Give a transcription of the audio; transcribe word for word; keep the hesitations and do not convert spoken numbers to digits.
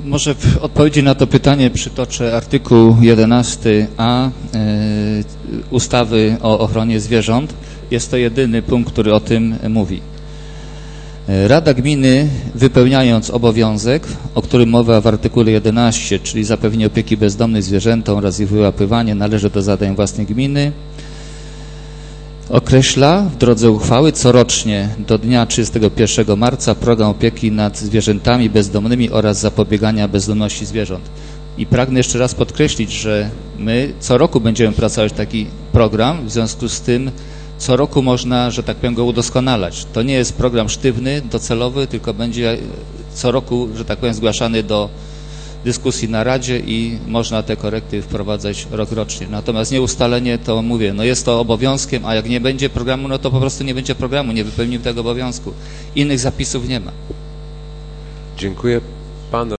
Może w odpowiedzi na to pytanie przytoczę artykuł jedenasty a y, ustawy o ochronie zwierząt. Jest to jedyny punkt, który o tym mówi. Rada Gminy, wypełniając obowiązek, o którym mowa w artykule jedenastym, czyli zapewnienie opieki bezdomnym zwierzętom oraz ich wyłapywanie, należy do zadań własnych gminy, określa w drodze uchwały corocznie do dnia trzydziestego pierwszego marca program opieki nad zwierzętami bezdomnymi oraz zapobiegania bezdomności zwierząt. I pragnę jeszcze raz podkreślić, że my co roku będziemy pracować taki program, w związku z tym co roku można, że tak powiem, go udoskonalać. To nie jest program sztywny, docelowy, tylko będzie co roku, że tak powiem, zgłaszany do dyskusji na Radzie i można te korekty wprowadzać rokrocznie. Natomiast nieustalenie, to mówię, no jest to obowiązkiem, a jak nie będzie programu, no to po prostu nie będzie programu, nie wypełnimy tego obowiązku. Innych zapisów nie ma. Dziękuję. Pan